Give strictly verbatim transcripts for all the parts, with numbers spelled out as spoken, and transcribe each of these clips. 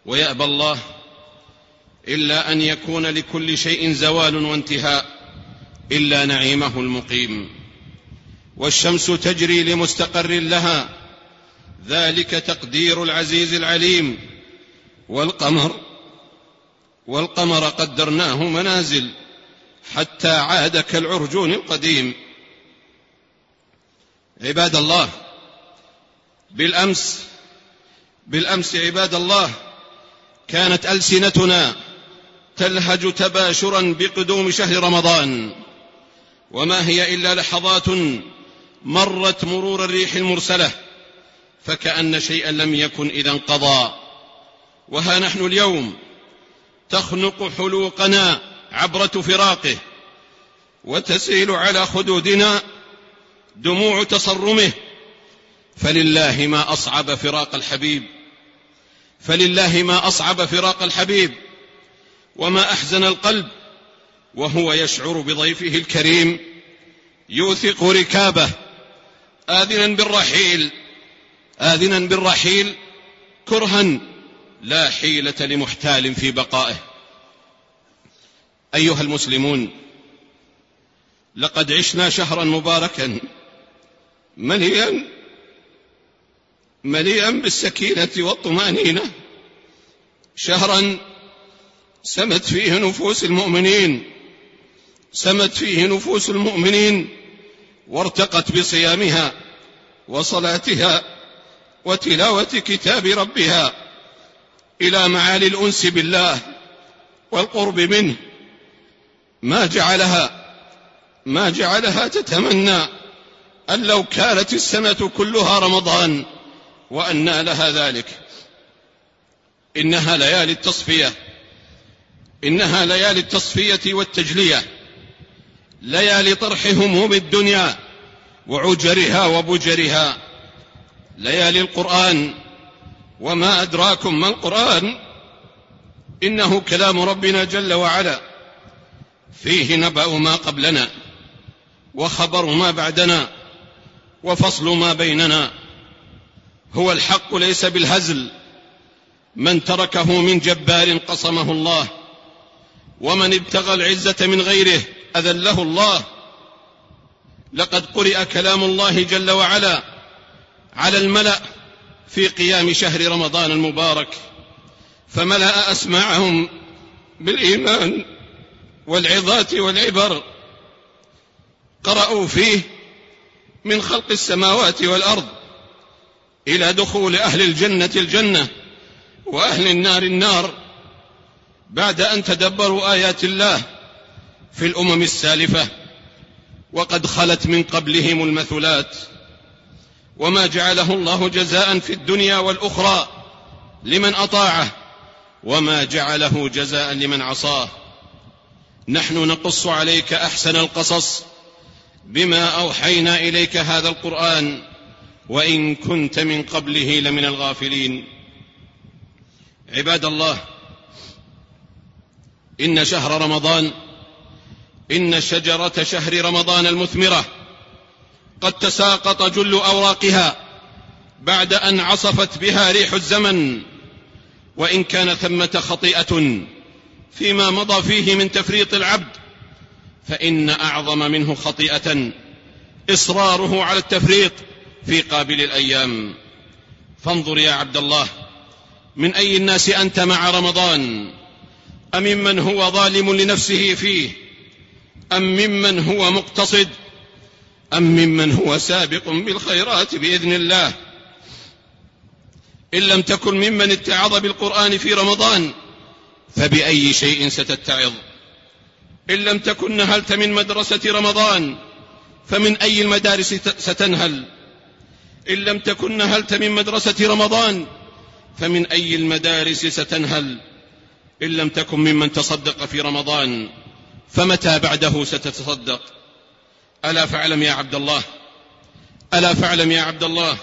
ويأبى الله إلا أن يكون لكل شيء زوال وانتهاء إلا نعيمه المقيم. والشمس تجري لمستقر لها، ذلك تقدير العزيز العليم. والقمر والقمر قدرناه منازل حتى عاد كالعرجون القديم. عباد الله، بالأمس بالأمس عباد الله كانت ألسنتنا تلهج تباشرا بقدوم شهر رمضان، وما هي إلا لحظات مرت مرور الريح المرسلة، فكأن شيئا لم يكن إذا انقضى. وها نحن اليوم تخنق حلوقنا عبرة فراقه، وتسيل على خدودنا دموع تصرمه. فلله ما أصعب فراق الحبيب، فلله ما أصعب فراق الحبيب، وما أحزن القلب وهو يشعر بضيفه الكريم يوثق ركابه آذنا بالرحيل آذنا بالرحيل كرها لا حيلة لمحتال في بقائه. أيها المسلمون، لقد عشنا شهرا مباركا مليئا مليئا بالسكينة والطمأنينة، شهرا سمت فيه نفوس المؤمنين سمت فيه نفوس المؤمنين وارتقت بصيامها وصلاتها وتلاوة كتاب ربها إلى معالي الأنس بالله والقرب منه، ما جعلها ما جعلها تتمنى أن لو كانت السنة كلها رمضان وأنى لها ذلك. إنها ليالي التصفية إنها ليالي التصفية والتجلية، ليالي طرح هموم الدنيا وعجرها وبجرها، ليالي القرآن. وما أدراكم ما القرآن؟ إنه كلام ربنا جل وعلا، فيه نبأ ما قبلنا وخبر ما بعدنا وفصل ما بيننا. هو الحق ليس بالهزل، من تركه من جبار قصمه الله، ومن ابتغى العزة من غيره أذله الله. لقد قرئ كلام الله جل وعلا على الملأ في قيام شهر رمضان المبارك، فملأ أسماعهم بالإيمان والعظات والعبر. قرأوا فيه من خلق السماوات والأرض إلى دخول أهل الجنة الجنة وأهل النار النار، بعد أن تدبروا آيات الله في الأمم السالفة وقد خلت من قبلهم المثلات، وما جعله الله جزاء في الدنيا والأخرى لمن أطاعه، وما جعله جزاء لمن عصاه. نحن نقص عليك أحسن القصص بما أوحينا إليك هذا القرآن، وإن كنت من قبله لمن الغافلين. عباد الله، إن شهر رمضان إن شجرة شهر رمضان المثمرة قد تساقط جل أوراقها بعد أن عصفت بها ريح الزمن، وإن كان ثمة خطيئة فيما مضى فيه من تفريط العبد، فإن أعظم منه خطيئة إصراره على التفريط في قابل الأيام. فانظر يا عبد الله، من أي الناس أنت مع رمضان؟ أم ممن هو ظالم لنفسه فيه، أم ممن هو مقتصد، أم ممن هو سابق بالخيرات بإذن الله؟ إن لم تكن ممن اتعظ بالقرآن في رمضان فبأي شيء ستتعظ؟ إن لم تكن نهلت من مدرسة رمضان فمن أي المدارس ستنهل؟ إن لم تكن نهلت من مدرسة رمضان فمن أي المدارس ستنهل؟ إن لم تكن ممن تصدق في رمضان فمتى بعده ستتصدق؟ ألا فاعلم يا عبد الله ألا فاعلم يا عبد الله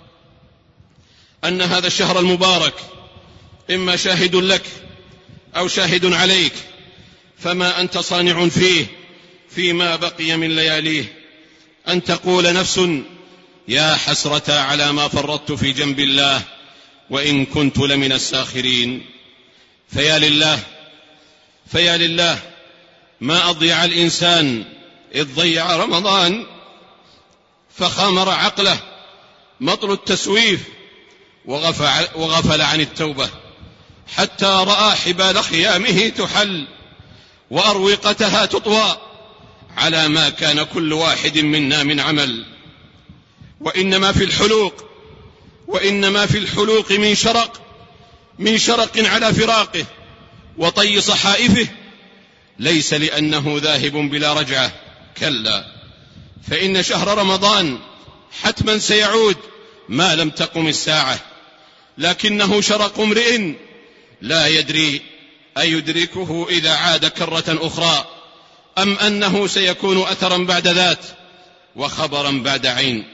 أن هذا الشهر المبارك إما شاهد لك أو شاهد عليك، فما أنت صانع فيه فيما بقي من لياليه أن تقول نفس: يا حسرة على ما فرطت في جنب الله وإن كنت لمن الساخرين. فيا لله فيا لله ما أضيع الإنسان إذ ضيع رمضان فخامر عقله مطل التسويف وغفل عن التوبة، حتى رأى حبال خيامه تحل وأروقتها تطوى على ما كان كل واحد منا من عمل. وإنما في الحلوق وإنما في الحلوق من شرق من شرق على فراقه وطي صحائفه، ليس لأنه ذاهب بلا رجعة، كلا، فإن شهر رمضان حتما سيعود ما لم تقم الساعة، لكنه شرق امرئ لا يدري أيدركه إذا عاد كرة أخرى أم أنه سيكون أثرا بعد ذات وخبرا بعد عين.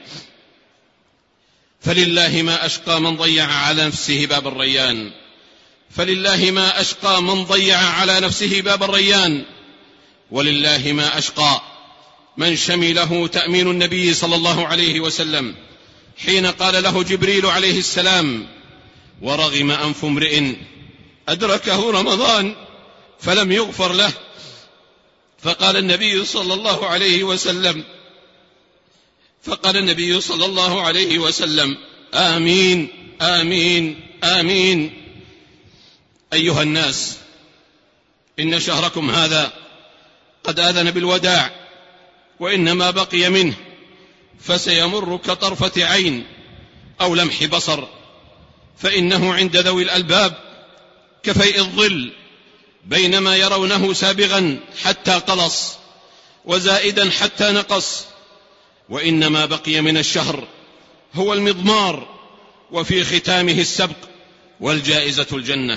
فلله ما أشقى من ضيع على نفسه باب الريان فلله ما أشقى من ضيع على نفسه باب الريان ولله ما أشقى من شمله تأمين النبي صلى الله عليه وسلم حين قال له جبريل عليه السلام: ورغم أنف امرئ أدركه رمضان فلم يغفر له. فقال النبي صلى الله عليه وسلم فقال النبي صلى الله عليه وسلم: آمين آمين آمين. أيها الناس، إن شهركم هذا قد آذن بالوداع، وإنما بقي منه فسيمر كطرفة عين أو لمح بصر، فإنه عند ذوي الألباب كفيء الظل، بينما يرونه سابغا حتى قلص وزائدا حتى نقص. وإنما بقي من الشهر هو المضمار، وفي ختامه السبق والجائزة الجنة.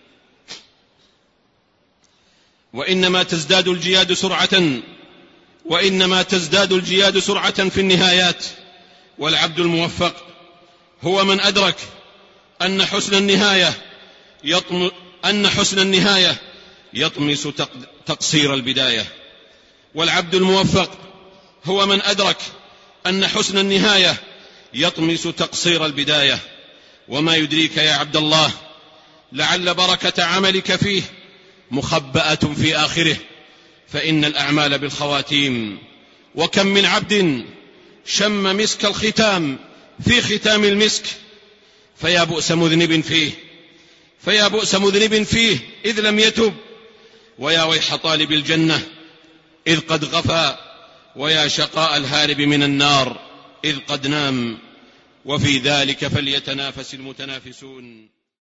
وإنما تزداد الجياد سرعة وإنما تزداد الجياد سرعة في النهايات، والعبد الموفق هو من أدرك أن حسن النهاية يطم أن حسن النهاية يطمس تقصير البداية. والعبد الموفق هو من أدرك أن حسن النهاية يطمس تقصير البداية. وما يدريك يا عبد الله لعل بركة عملك فيه مخبأة في آخره، فإن الأعمال بالخواتيم. وكم من عبد شم مسك الختام في ختام المسك، فيا بؤس مذنب فيه فيا بؤس مذنب فيه إذ لم يتب، ويا ويح طالب الجنة إذ قد غفى، ويا شقاء الهارب من النار إذ قد نام. وفي ذلك فليتنافس المتنافسون.